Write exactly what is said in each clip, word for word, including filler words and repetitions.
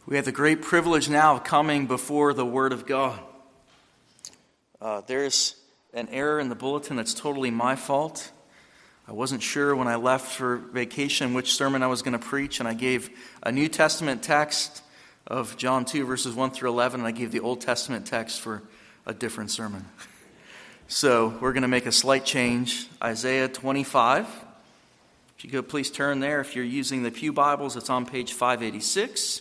We have the great privilege now of coming before the Word of God. Uh, there's an error in the bulletin that's totally my fault. I wasn't sure when I left for vacation which sermon I was going to preach, and I gave a New Testament text of John two, verses one through eleven, and I gave the Old Testament text for a different sermon. So we're going to make a slight change. Isaiah twenty-five. If you could please turn there. If you're using the Pew Bibles, it's on page five eighty-six.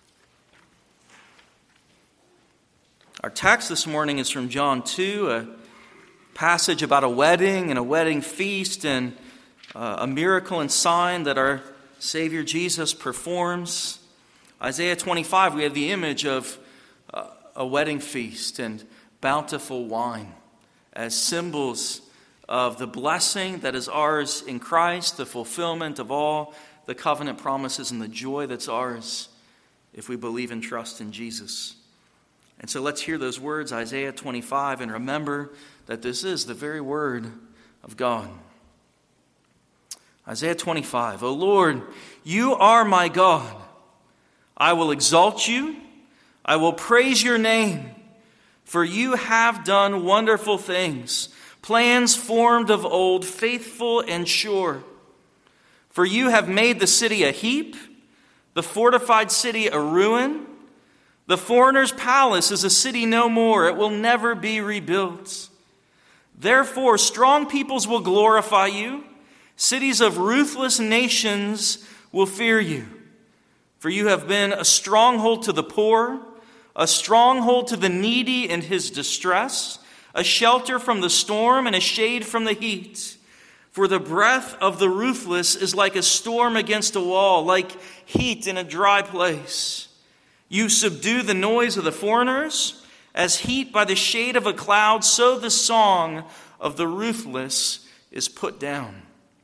Our text this morning is from John two, a passage about a wedding and a wedding feast and uh, a miracle and sign that our Savior Jesus performs. Isaiah twenty-five, we have the image of uh, a wedding feast and bountiful wine as symbols of the blessing that is ours in Christ, the fulfillment of all the covenant promises and the joy that's ours if we believe and trust in Jesus. And so let's hear those words, Isaiah twenty-five, and remember that this is the very word of God. Isaiah twenty-five, O Lord, you are my God. I will exalt you. I will praise your name, for you have done wonderful things, plans formed of old, faithful and sure. For you have made the city a heap, the fortified city a ruin. The foreigner's palace is a city no more. It will never be rebuilt. Therefore, strong peoples will glorify you. Cities of ruthless nations will fear you. For you have been a stronghold to the poor, a stronghold to the needy in his distress, a shelter from the storm and a shade from the heat. For the breath of the ruthless is like a storm against a wall, like heat in a dry place. You subdue the noise of the foreigners. As heat by the shade of a cloud, so the song of the ruthless is put down.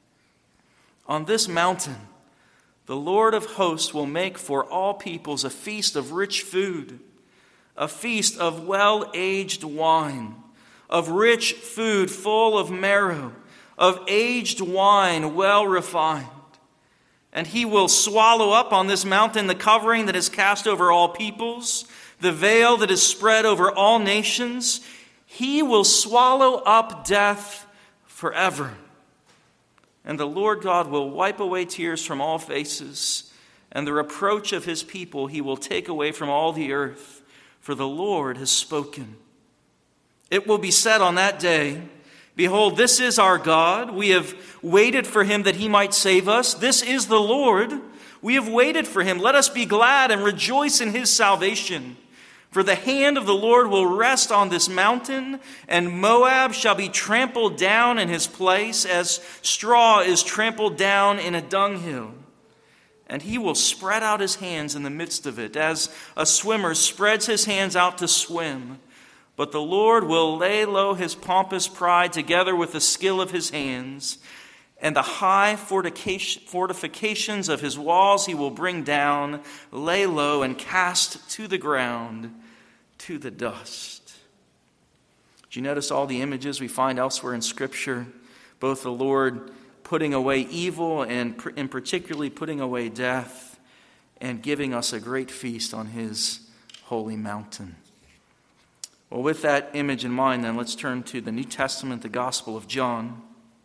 On this mountain, the Lord of hosts will make for all peoples a feast of rich food, a feast of well-aged wine, of rich food full of marrow, of aged wine well refined. And he will swallow up on this mountain the covering that is cast over all peoples, the veil that is spread over all nations. He will swallow up death forever. And the Lord God will wipe away tears from all faces, and the reproach of his people he will take away from all the earth, for the Lord has spoken. It will be said on that day, behold, this is our God. We have waited for him that he might save us. This is the Lord. We have waited for him. Let us be glad and rejoice in his salvation. For the hand of the Lord will rest on this mountain, and Moab shall be trampled down in his place, as straw is trampled down in a dunghill. And he will spread out his hands in the midst of it, as a swimmer spreads his hands out to swim. But the Lord will lay low his pompous pride together with the skill of his hands, and the high fortifications of his walls he will bring down, lay low, and cast to the ground, to the dust. Do you notice all the images we find elsewhere in Scripture? Both the Lord putting away evil and in particularly putting away death and giving us a great feast on his holy mountain. Well, with that image in mind, then, let's turn to the New Testament, the Gospel of John.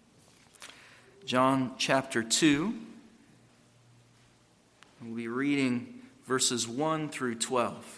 John chapter two. We'll be reading verses one through twelve.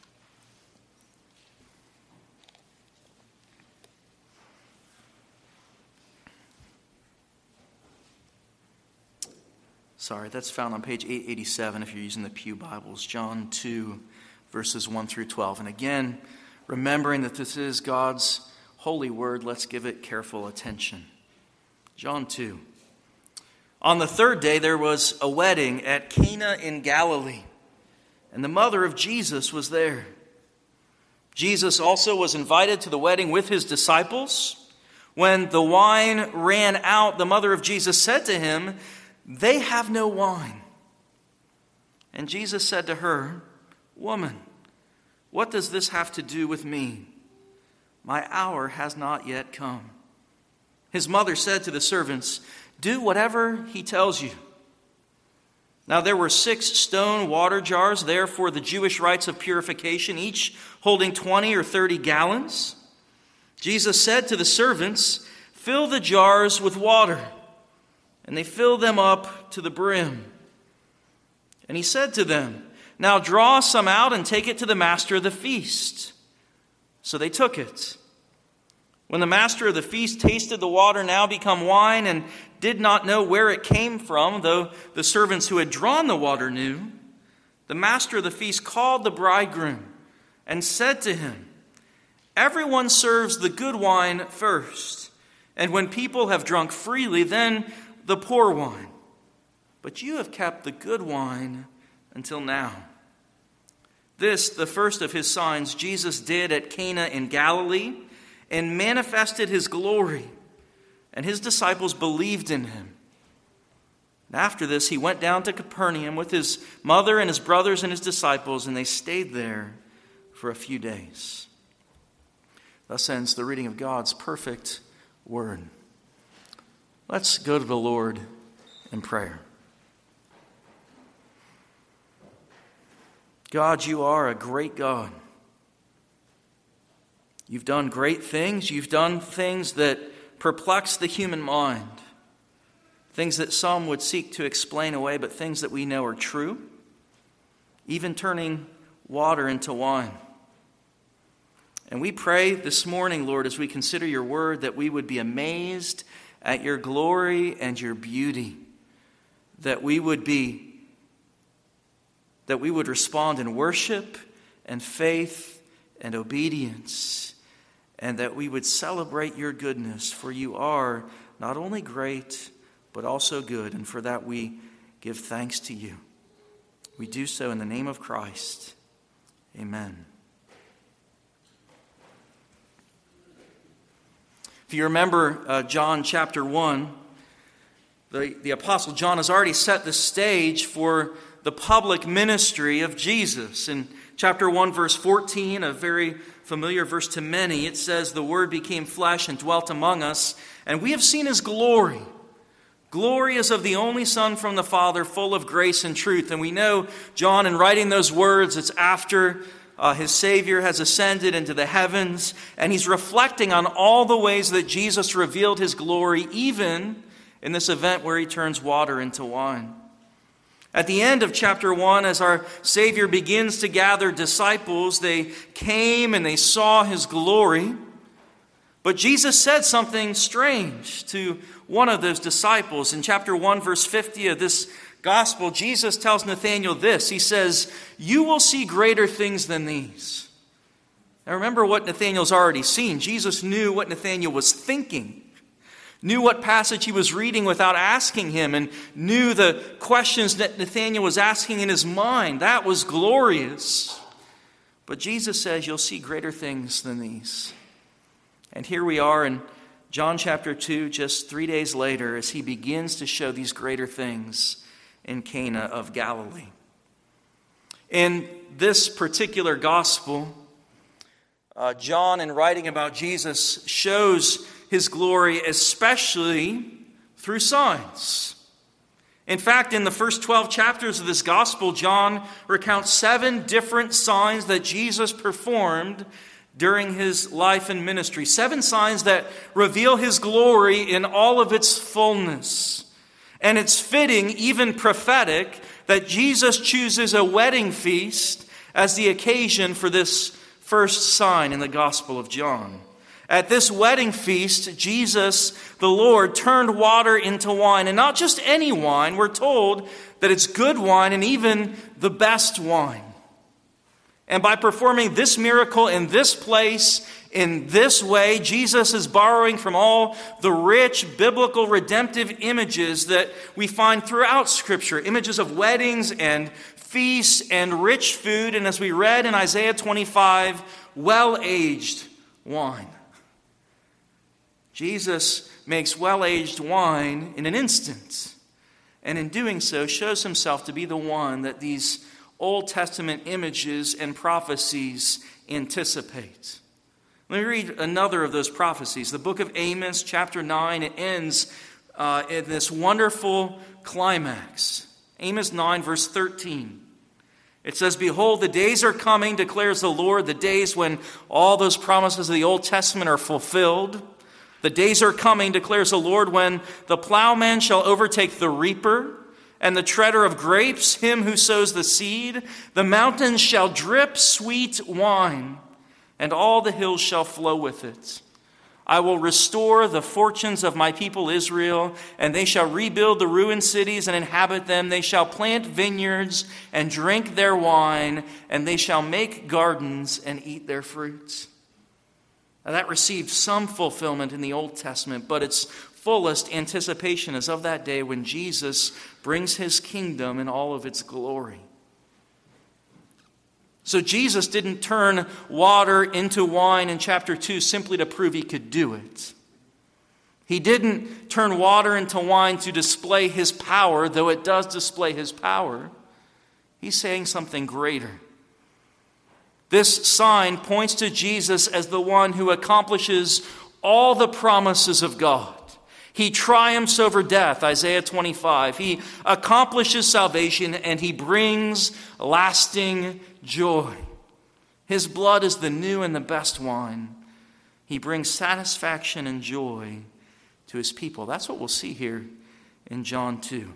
Sorry, that's found on page eight eighty-seven if you're using the Pew Bibles. John two, verses one through twelve. And again, remembering that this is God's holy word, let's give it careful attention. John two. On the third day there was a wedding at Cana in Galilee, and the mother of Jesus was there. Jesus also was invited to the wedding with his disciples. When the wine ran out, the mother of Jesus said to him, "They have no wine." And Jesus said to her, "Woman, what does this have to do with me? My hour has not yet come." His mother said to the servants, "Do whatever he tells you." Now there were six stone water jars there for the Jewish rites of purification, each holding twenty or thirty gallons. Jesus said to the servants, "Fill the jars with water." And they filled them up to the brim. And he said to them, "Now draw some out and take it to the master of the feast." So they took it. When the master of the feast tasted the water now become wine and did not know where it came from, though the servants who had drawn the water knew, the master of the feast called the bridegroom and said to him, "Everyone serves the good wine first, and when people have drunk freely, then the poor wine. But you have kept the good wine until now." This, the first of his signs, Jesus did at Cana in Galilee and manifested his glory, and his disciples believed in him. And after this, he went down to Capernaum with his mother and his brothers and his disciples, and they stayed there for a few days. Thus ends the reading of God's perfect word. Let's go to the Lord in prayer. God, you are a great God. You've done great things. You've done things that perplex the human mind. Things that some would seek to explain away, but things that we know are true. Even turning water into wine. And we pray this morning, Lord, as we consider your word, that we would be amazed at your glory and your beauty. That we would be, that we would respond in worship and faith and obedience. And that we would celebrate your goodness, for you are not only great, but also good. And for that we give thanks to you. We do so in the name of Christ. Amen. If you remember uh, John chapter one, the, the Apostle John has already set the stage for the public ministry of Jesus. In chapter one, verse fourteen, a very familiar verse to many, it says, "The Word became flesh and dwelt among us, and we have seen his glory. Glory as of the only Son from the Father, full of grace and truth." And we know John, in writing those words, it's after uh, his Savior has ascended into the heavens, and he's reflecting on all the ways that Jesus revealed his glory, even in this event where he turns water into wine. At the end of chapter one, as our Savior begins to gather disciples, they came and they saw his glory. But Jesus said something strange to one of those disciples. In chapter one, verse fifty of this gospel, Jesus tells Nathanael this. He says, "You will see greater things than these." Now remember what Nathanael's already seen. Jesus knew what Nathanael was thinking. Knew what passage he was reading without asking him, and knew the questions that Nathanael was asking in his mind. That was glorious. But Jesus says, "You'll see greater things than these." And here we are in John chapter two, just three days later, as he begins to show these greater things in Cana of Galilee. In this particular gospel, uh, John, in writing about Jesus, shows his glory especially through signs. In fact, in the first twelve chapters of this gospel, John recounts seven different signs that Jesus performed during his life and ministry. Seven signs that reveal his glory in all of its fullness. And it's fitting, even prophetic, that Jesus chooses a wedding feast as the occasion for this first sign in the Gospel of John. At this wedding feast, Jesus, the Lord, turned water into wine. And not just any wine. We're told that it's good wine and even the best wine. And by performing this miracle in this place, in this way, Jesus is borrowing from all the rich biblical redemptive images that we find throughout Scripture. Images of weddings and feasts and rich food. And as we read in Isaiah twenty-five, well-aged wine. Jesus makes well-aged wine in an instant. And in doing so, shows himself to be the one that these Old Testament images and prophecies anticipate. Let me read another of those prophecies. The book of Amos, chapter nine, it ends uh, in this wonderful climax. Amos nine, verse thirteen. It says, "Behold, the days are coming, declares the Lord, the days when all those promises of the Old Testament are fulfilled. The days are coming, declares the Lord, when the plowman shall overtake the reaper, and the treader of grapes, him who sows the seed. The mountains shall drip sweet wine, and all the hills shall flow with it. I will restore the fortunes of my people Israel, and they shall rebuild the ruined cities and inhabit them. They shall plant vineyards and drink their wine, and they shall make gardens and eat their fruits." Now that received some fulfillment in the Old Testament, but its fullest anticipation is of that day when Jesus brings his kingdom in all of its glory. So Jesus didn't turn water into wine in chapter two simply to prove he could do it. He didn't turn water into wine to display his power, though it does display his power. He's saying something greater. This sign points to Jesus as the one who accomplishes all the promises of God. He triumphs over death, Isaiah twenty-five. He accomplishes salvation and he brings lasting joy. His blood is the new and the best wine. He brings satisfaction and joy to his people. That's what we'll see here in John two.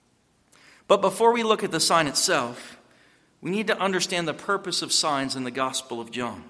But before we look at the sign itself, we need to understand the purpose of signs in the Gospel of John.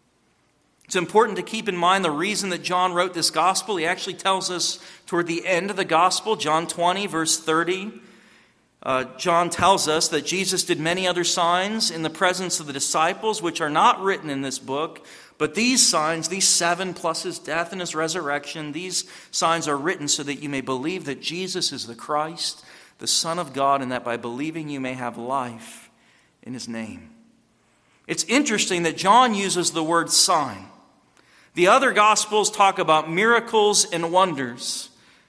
It's important to keep in mind the reason that John wrote this gospel. He actually tells us toward the end of the gospel, John twenty, verse thirty. Uh, John tells us that Jesus did many other signs in the presence of the disciples, which are not written in this book. But these signs, these seven plus his death and his resurrection, these signs are written so that you may believe that Jesus is the Christ, the Son of God, and that by believing you may have life in his name. It's interesting that John uses the word sign. The other Gospels talk about miracles and wonders,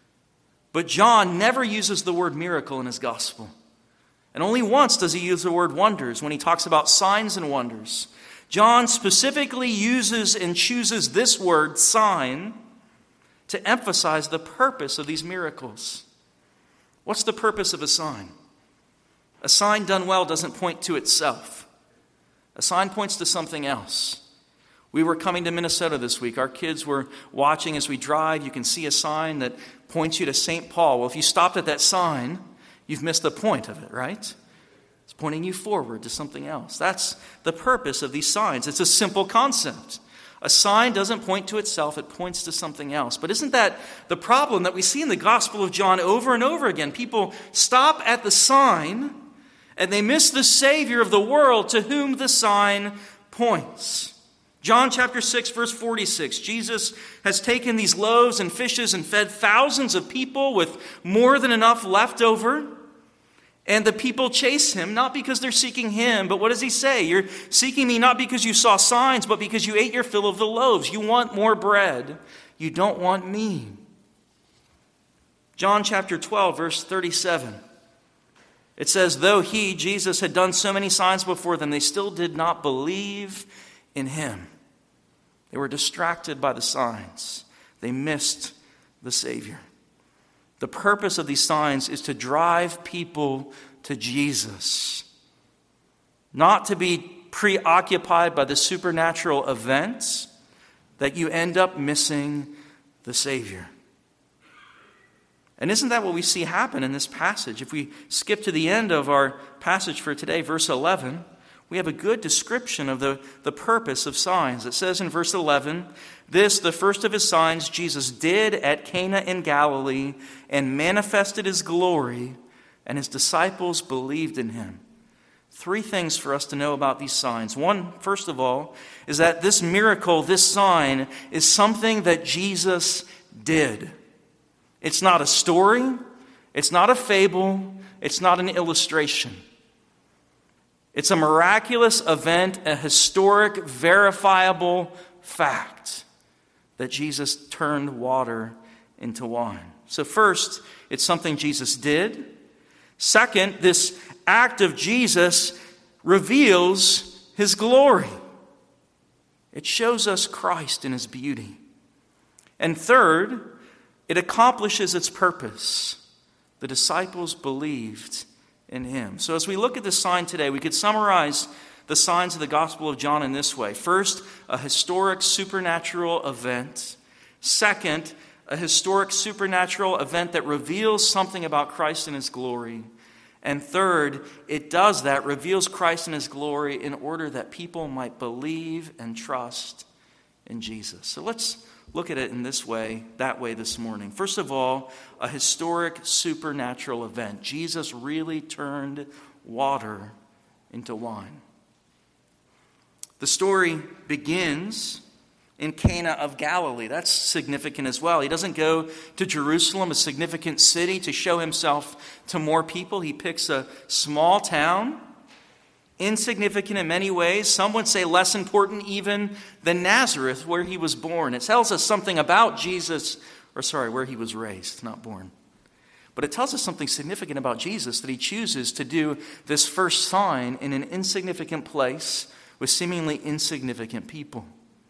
but John never uses the word miracle in his Gospel. And only once does he use the word wonders when he talks about signs and wonders. John specifically uses and chooses this word, sign, to emphasize the purpose of these miracles. What's the purpose of a sign? A sign done well doesn't point to itself. A sign points to something else. We were coming to Minnesota this week. Our kids were watching as we drive. You can see a sign that points you to Saint Paul. Well, if you stopped at that sign, you've missed the point of it, right? It's pointing you forward to something else. That's the purpose of these signs. It's a simple concept. A sign doesn't point to itself, it points to something else. But isn't that the problem that we see in the Gospel of John over and over again? People stop at the sign and they miss the Savior of the world to whom the sign points. John chapter six, verse forty-six, Jesus has taken these loaves and fishes and fed thousands of people with more than enough left over. And the people chase him, not because they're seeking him, but what does he say? You're seeking me not because you saw signs, but because you ate your fill of the loaves. You want more bread. You don't want me. John chapter twelve, verse thirty-seven. It says, though he, Jesus, had done so many signs before them, they still did not believe in him. They were distracted by the signs. They missed the Savior. The purpose of these signs is to drive people to Jesus, not to be preoccupied by the supernatural events that you end up missing the Savior. And isn't that what we see happen in this passage? If we skip to the end of our passage for today, verse eleven, we have a good description of the, the purpose of signs. It says in verse eleven, this, the first of his signs, Jesus did at Cana in Galilee and manifested his glory, and his disciples believed in him. Three things for us to know about these signs. One, first of all, is that this miracle, this sign, is something that Jesus did. It's not a story. It's not a fable. It's not an illustration. It's a miraculous event, a historic, verifiable fact that Jesus turned water into wine. So first, it's something Jesus did. Second, this act of Jesus reveals his glory. It shows us Christ in his beauty. And third, it accomplishes its purpose. The disciples believed in him. So as we look at this sign today, we could summarize the signs of the Gospel of John in this way. First, a historic supernatural event. Second, a historic supernatural event that reveals something about Christ and his glory. And third, it does that, reveals Christ and his glory in order that people might believe and trust in Jesus. So let's look at it in this way, that way this morning. First of all, a historic supernatural event. Jesus really turned water into wine. The story begins in Cana of Galilee. That's significant as well. He doesn't go to Jerusalem, a significant city, to show himself to more people. He picks a small town, insignificant in many ways. Some would say less important even than Nazareth, where he was born. It tells us something about Jesus, or sorry, where he was raised, not born. But it tells us something significant about Jesus, that he chooses to do this first sign in an insignificant place with seemingly insignificant people.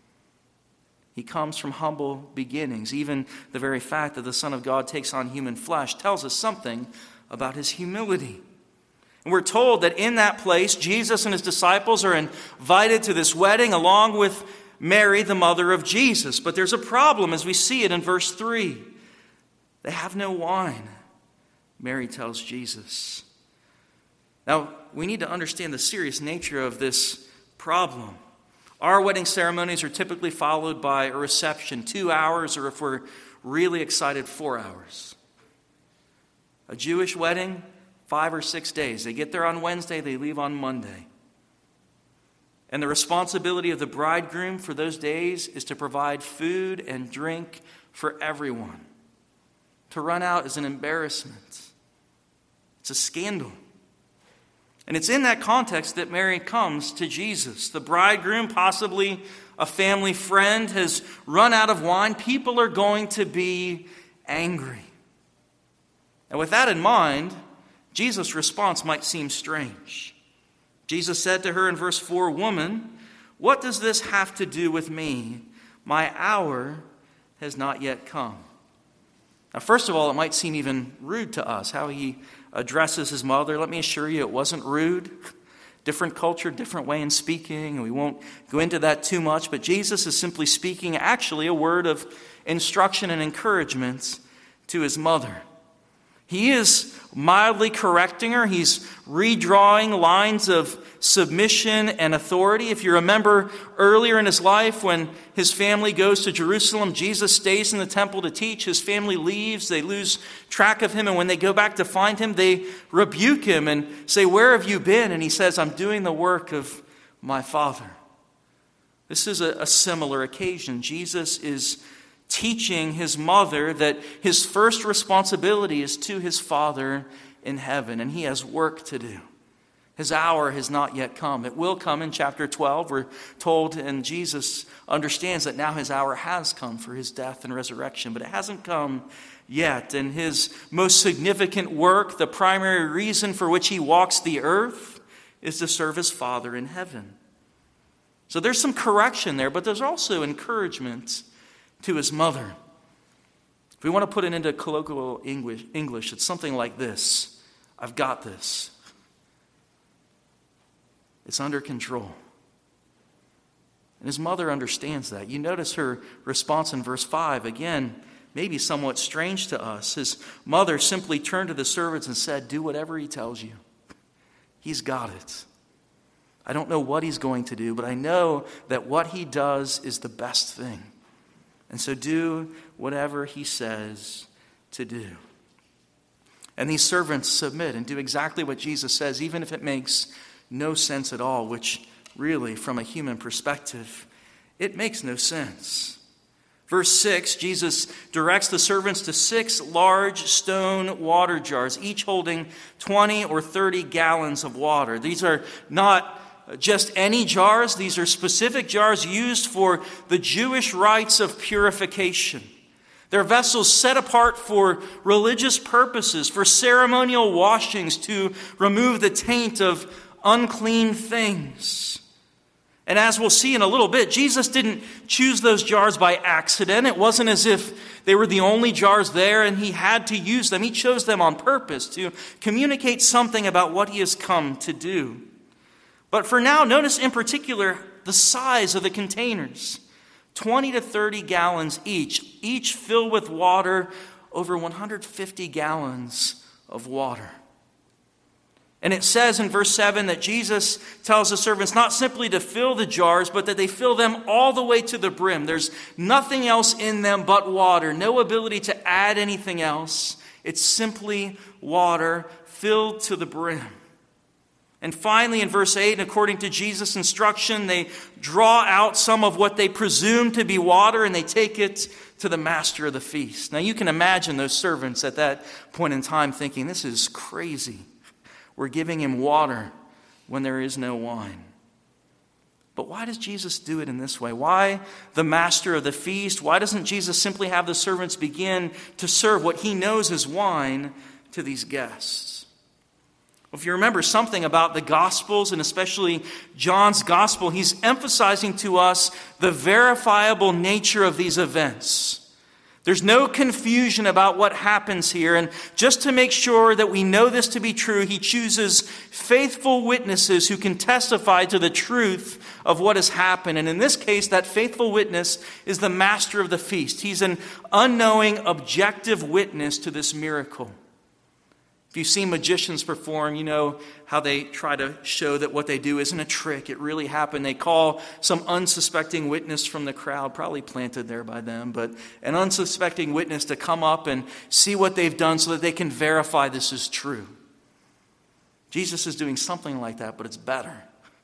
He comes from humble beginnings. Even the very fact that the Son of God takes on human flesh tells us something about his humility. And we're told that in that place, Jesus and his disciples are invited to this wedding along with Mary, the mother of Jesus. But there's a problem as we see it in verse three. They have no wine, Mary tells Jesus. Now, we need to understand the serious nature of this problem. Our wedding ceremonies are typically followed by a reception, two hours, or if we're really excited, four hours. A Jewish wedding, five or six days. They get there on Wednesday, they leave on Monday. And the responsibility of the bridegroom for those days is to provide food and drink for everyone. To run out is an embarrassment. It's a scandal. And it's in that context that Mary comes to Jesus. The bridegroom, possibly a family friend, has run out of wine. People are going to be angry. And with that in mind, Jesus' response might seem strange. Jesus said to her in verse four, "Woman, what does this have to do with me? My hour has not yet come." Now, first of all, it might seem even rude to us how he addresses his mother. Let me assure you, it wasn't rude. Different culture, different way in speaking, and we won't go into that too much. But Jesus is simply speaking actually a word of instruction and encouragement to his mother. He is mildly correcting her. He's redrawing lines of submission and authority. If you remember earlier in his life when his family goes to Jerusalem, Jesus stays in the temple to teach. His family leaves. They lose track of him. And when they go back to find him, they rebuke him and say, "Where have you been?" And he says, "I'm doing the work of my Father." This is a, a similar occasion. Jesus is teaching his mother that his first responsibility is to his Father in heaven, and he has work to do. His hour has not yet come. It will come in chapter twelve. We're told, and Jesus understands that now his hour has come for his death and resurrection, but it hasn't come yet. And his most significant work, the primary reason for which he walks the earth, is to serve his Father in heaven. So there's some correction there, but there's also encouragement to his mother. If we want to put it into colloquial English, English, it's something like this: I've got this. It's under control. And his mother understands that. You notice her response in verse five, again, maybe somewhat strange to us. His mother simply turned to the servants and said, "Do whatever he tells you. He's got it. I don't know what he's going to do, but I know that what he does is the best thing. And so do whatever he says to do." And these servants submit and do exactly what Jesus says, even if it makes no sense at all, which really, from a human perspective, it makes no sense. Verse six, Jesus directs the servants to six large stone water jars, each holding twenty or thirty gallons of water. These are not just any jars. These are specific jars used for the Jewish rites of purification. They're vessels set apart for religious purposes, for ceremonial washings to remove the taint of unclean things. And as we'll see in a little bit, Jesus didn't choose those jars by accident. It wasn't as if they were the only jars there and he had to use them. He chose them on purpose to communicate something about what he has come to do. But for now, notice in particular the size of the containers. twenty to thirty gallons each, each filled with water, over one hundred fifty gallons of water. And it says in verse seven that Jesus tells the servants not simply to fill the jars, but that they fill them all the way to the brim. There's nothing else in them but water, no ability to add anything else. It's simply water filled to the brim. And finally, in verse eight, and according to Jesus' instruction, they draw out some of what they presume to be water and they take it to the master of the feast. Now you can imagine those servants at that point in time thinking, this is crazy. We're giving him water when there is no wine. But why does Jesus do it in this way? Why the master of the feast? Why doesn't Jesus simply have the servants begin to serve what he knows is wine to these guests? Well, if you remember something about the Gospels, and especially John's Gospel, he's emphasizing to us the verifiable nature of these events. There's no confusion about what happens here. And just to make sure that we know this to be true, he chooses faithful witnesses who can testify to the truth of what has happened. And in this case, that faithful witness is the master of the feast. He's an unknowing, objective witness to this miracle. If you've seen magicians perform, you know how they try to show that what they do isn't a trick. It really happened. They call some unsuspecting witness from the crowd, probably planted there by them, but an unsuspecting witness to come up and see what they've done so that they can verify this is true. Jesus is doing something like that, but it's better.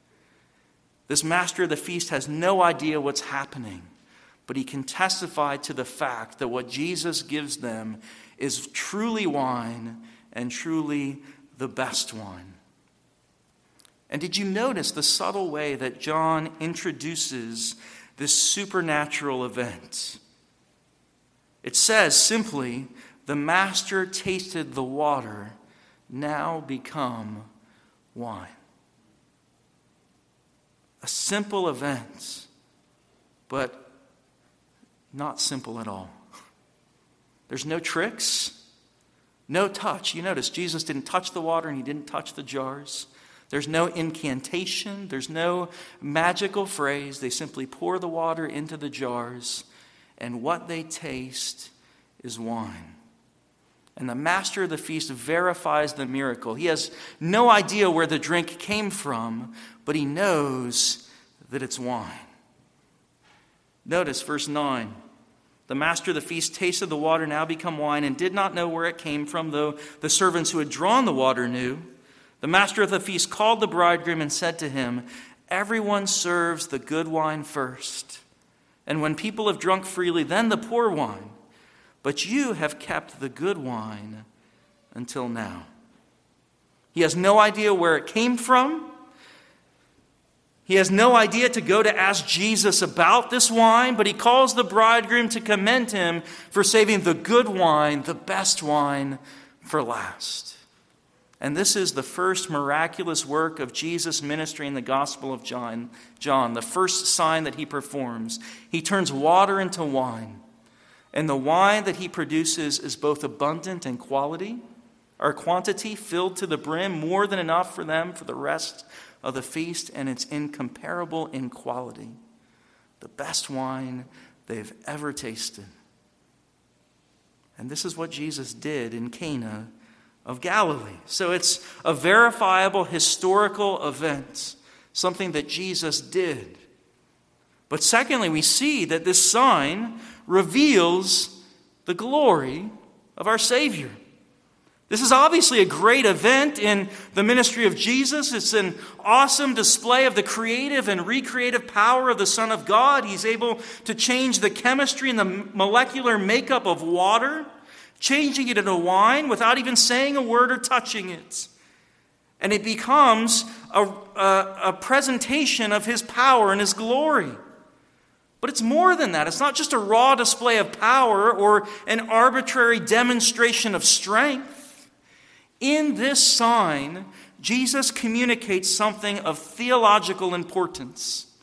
This master of the feast has no idea what's happening, but he can testify to the fact that what Jesus gives them is truly wine and truly the best wine. And did you notice the subtle way that John introduces this supernatural event? It says simply, the master tasted the water, now become wine. A simple event, but not simple at all. There's no tricks. No touch. You notice Jesus didn't touch the water and he didn't touch the jars. There's no incantation. There's no magical phrase. They simply pour the water into the jars and what they taste is wine. And the master of the feast verifies the miracle. He has no idea where the drink came from, but he knows that it's wine. Notice verse nine. The master of the feast tasted the water now become wine and did not know where it came from, though the servants who had drawn the water knew. The master of the feast called the bridegroom and said to him, everyone serves the good wine first, and when people have drunk freely, then the poor wine. But you have kept the good wine until now. He has no idea where it came from. He has no idea to go to ask Jesus about this wine, but he calls the bridegroom to commend him for saving the good wine, the best wine, for last. And this is the first miraculous work of Jesus' ministry in the Gospel of John, John, the first sign that he performs. He turns water into wine, and the wine that he produces is both abundant in quality, or quantity, filled to the brim, more than enough for them for the rest of the feast, and it's incomparable in quality. The best wine they've ever tasted. And this is what Jesus did in Cana of Galilee. So it's a verifiable historical event, something that Jesus did. But secondly, we see that this sign reveals the glory of our Savior. This is obviously a great event in the ministry of Jesus. It's an awesome display of the creative and recreative power of the Son of God. He's able to change the chemistry and the molecular makeup of water, changing it into wine without even saying a word or touching it. And it becomes a, a, a presentation of his power and his glory. But it's more than that. It's not just a raw display of power or an arbitrary demonstration of strength. In this sign, Jesus communicates something of theological importance.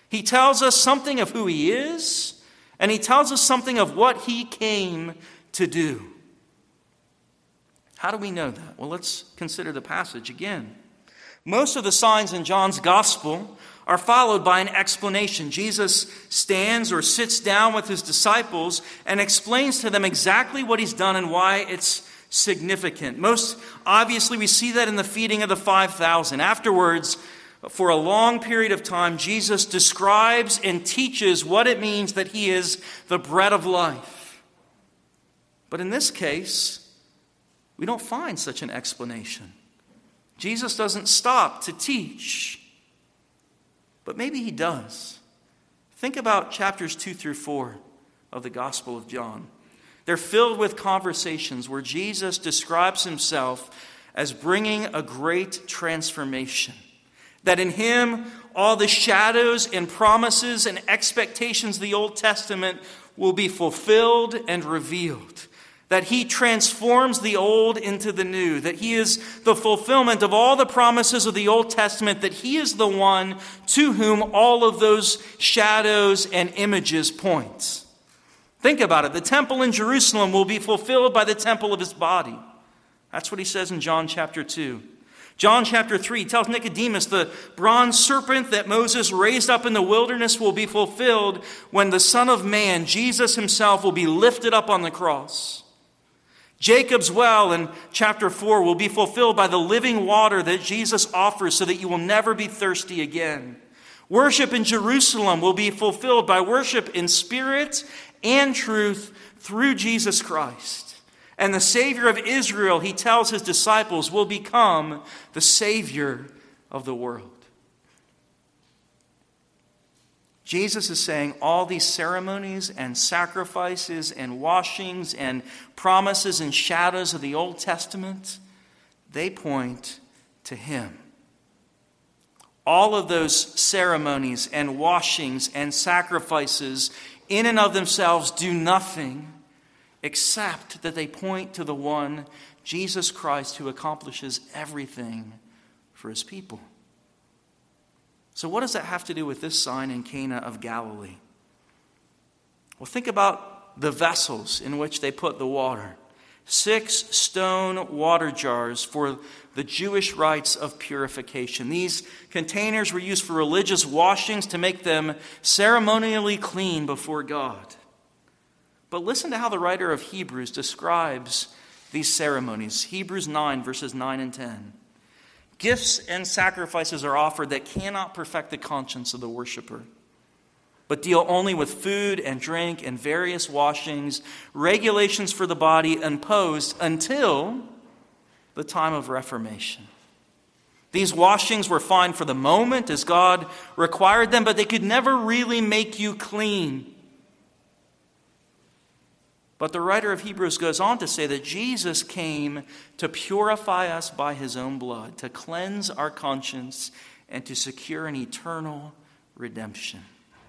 He tells us something of who he is, and he tells us something of what he came to do. How do we know that? Well, let's consider the passage again. Most of the signs in John's gospel are followed by an explanation. Jesus stands or sits down with his disciples and explains to them exactly what he's done and why it's significant. Most obviously, we see that in the feeding of the five thousand. Afterwards, for a long period of time, Jesus describes and teaches what it means that he is the bread of life. But in this case, we don't find such an explanation. Jesus doesn't stop to teach. But maybe he does. Think about chapters two through four of the Gospel of John. They're filled with conversations where Jesus describes himself as bringing a great transformation. That in him, all the shadows and promises and expectations of the Old Testament will be fulfilled and revealed. That he transforms the old into the new. That he is the fulfillment of all the promises of the Old Testament. That he is the one to whom all of those shadows and images point. Think about it. The temple in Jerusalem will be fulfilled by the temple of his body. That's what he says in John chapter two. John chapter three tells Nicodemus the bronze serpent that Moses raised up in the wilderness will be fulfilled when the Son of Man, Jesus himself, will be lifted up on the cross. Jacob's well in chapter four will be fulfilled by the living water that Jesus offers so that you will never be thirsty again. Worship in Jerusalem will be fulfilled by worship in spirit and truth through Jesus Christ. And the Savior of Israel, he tells his disciples, will become the Savior of the world. Jesus is saying all these ceremonies and sacrifices and washings and promises and shadows of the Old Testament, they point to him. All of those ceremonies and washings and sacrifices in and of themselves do nothing except that they point to the one, Jesus Christ, who accomplishes everything for his people. So what does that have to do with this sign in Cana of Galilee? Well, think about the vessels in which they put the water. Six stone water jars for the Jewish rites of purification. These containers were used for religious washings to make them ceremonially clean before God. But listen to how the writer of Hebrews describes these ceremonies. Hebrews nine, verses nine and ten. Gifts and sacrifices are offered that cannot perfect the conscience of the worshiper, but deal only with food and drink and various washings, regulations for the body imposed until the time of Reformation. These washings were fine for the moment as God required them, but they could never really make you clean. But the writer of Hebrews goes on to say that Jesus came to purify us by his own blood, to cleanse our conscience, and to secure an eternal redemption.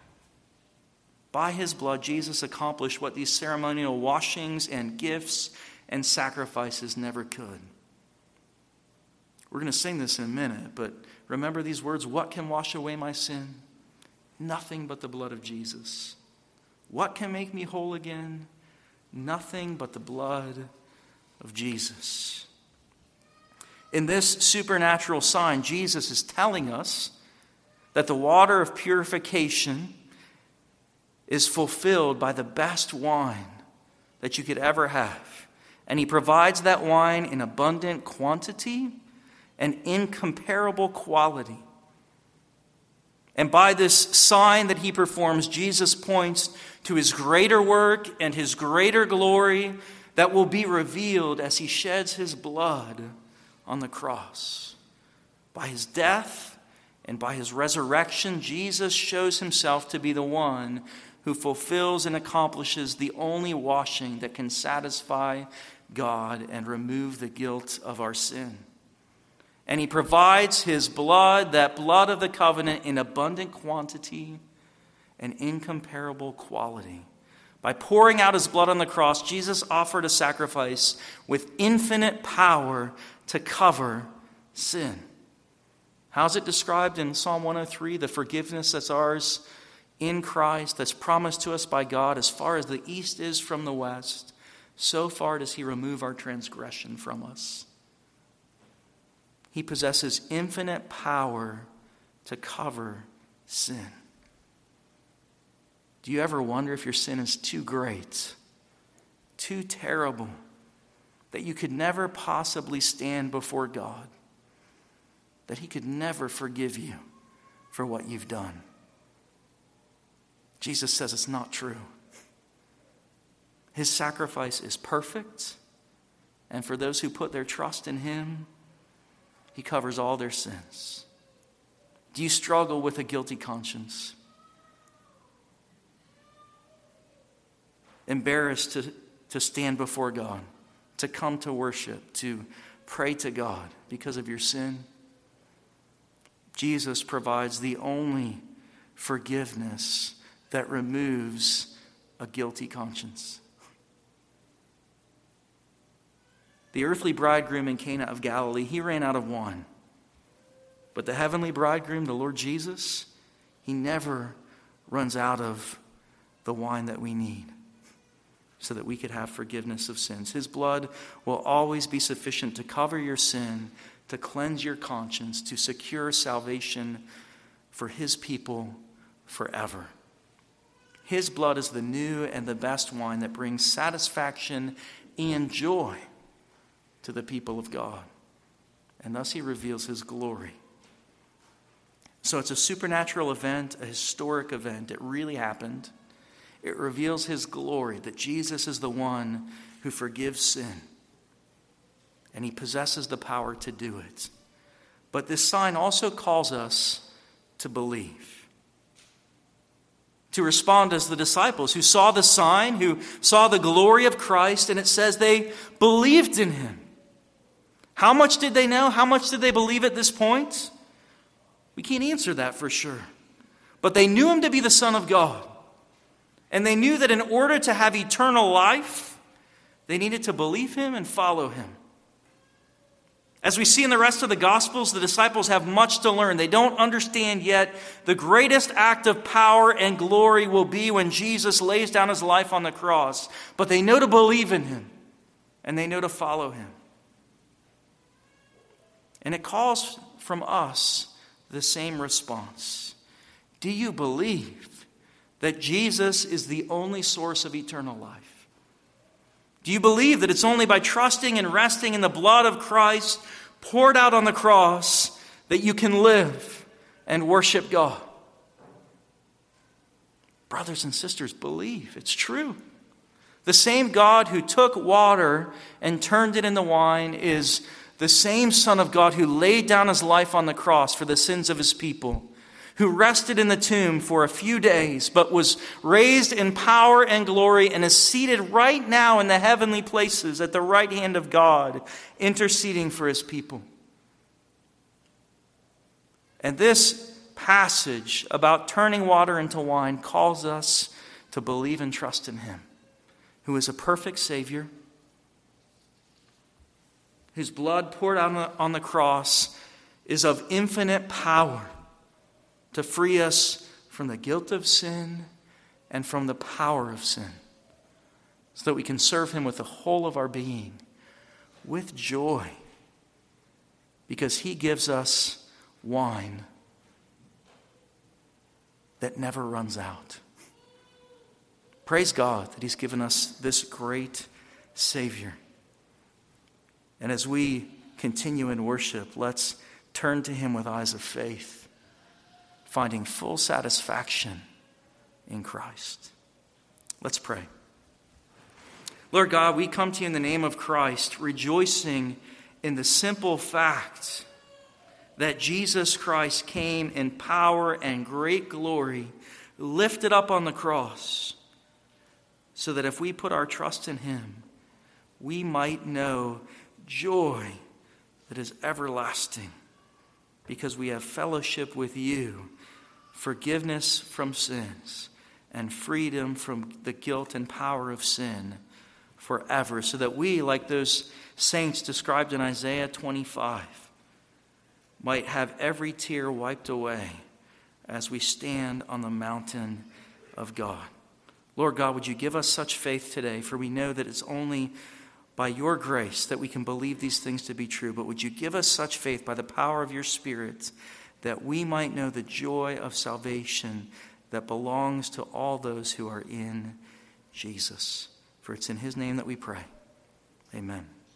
By his blood, Jesus accomplished what these ceremonial washings and gifts and sacrifices never could. We're going to sing this in a minute, but remember these words, what can wash away my sin? Nothing but the blood of Jesus. What can make me whole again? Nothing but the blood of Jesus. In this supernatural sign, Jesus is telling us that the water of purification is fulfilled by the best wine that you could ever have. And he provides that wine in abundant quantity and incomparable quality. And by this sign that he performs, Jesus points to his greater work and his greater glory that will be revealed as he sheds his blood on the cross. By his death and by his resurrection, Jesus shows himself to be the one who fulfills and accomplishes the only washing that can satisfy God and remove the guilt of our sin. And he provides his blood, that blood of the covenant, in abundant quantity and incomparable quality. By pouring out his blood on the cross, Jesus offered a sacrifice with infinite power to cover sin. How's it described in Psalm one oh three? The forgiveness that's ours in Christ, that's promised to us by God, as far as the east is from the west, so far does he remove our transgression from us. He possesses infinite power to cover sin. Do you ever wonder if your sin is too great, too terrible, that you could never possibly stand before God, that he could never forgive you for what you've done? Jesus says it's not true. His sacrifice is perfect, and for those who put their trust in him, he covers all their sins. Do you struggle with a guilty conscience? Embarrassed to, to stand before God, to come to worship, to pray to God because of your sin? Jesus provides the only forgiveness that removes a guilty conscience. The earthly bridegroom in Cana of Galilee, he ran out of wine. But the heavenly bridegroom, the Lord Jesus, he never runs out of the wine that we need so that we could have forgiveness of sins. His blood will always be sufficient to cover your sin, to cleanse your conscience, to secure salvation for his people forever. His blood is the new and the best wine that brings satisfaction and joy to the people of God. And thus he reveals his glory. So it's a supernatural event, a historic event. It really happened. It reveals his glory, that Jesus is the one who forgives sin. And he possesses the power to do it. But this sign also calls us to believe. To respond as the disciples who saw the sign, who saw the glory of Christ, and it says they believed in him. How much did they know? How much did they believe at this point? We can't answer that for sure. But they knew him to be the Son of God. And they knew that in order to have eternal life, they needed to believe him and follow him. As we see in the rest of the Gospels, the disciples have much to learn. They don't understand yet the greatest act of power and glory will be when Jesus lays down his life on the cross. But they know to believe in him, and they know to follow him. And it calls from us the same response. Do you believe that Jesus is the only source of eternal life? Do you believe that it's only by trusting and resting in the blood of Christ poured out on the cross that you can live and worship God? Brothers and sisters, believe. It's true. The same God who took water and turned it into wine is the same Son of God who laid down his life on the cross for the sins of his people, who rested in the tomb for a few days, but was raised in power and glory and is seated right now in the heavenly places at the right hand of God, interceding for his people. And this passage about turning water into wine calls us to believe and trust in him, who is a perfect Savior, whose blood poured out on the cross is of infinite power to free us from the guilt of sin and from the power of sin, so that we can serve him with the whole of our being, with joy, because he gives us wine that never runs out. Praise God that he's given us this great Savior. And as we continue in worship, let's turn to him with eyes of faith, finding full satisfaction in Christ. Let's pray. Lord God, we come to you in the name of Christ, rejoicing in the simple fact that Jesus Christ came in power and great glory, lifted up on the cross, so that if we put our trust in him, we might know joy that is everlasting, because we have fellowship with you, forgiveness from sins, and freedom from the guilt and power of sin forever, so that we, like those saints described in Isaiah twenty-five, might have every tear wiped away as we stand on the mountain of God. Lord God, would you give us such faith today? For we know that it's only by your grace that we can believe these things to be true. But would you give us such faith by the power of your Spirit that we might know the joy of salvation that belongs to all those who are in Jesus? For it's in his name that we pray. Amen.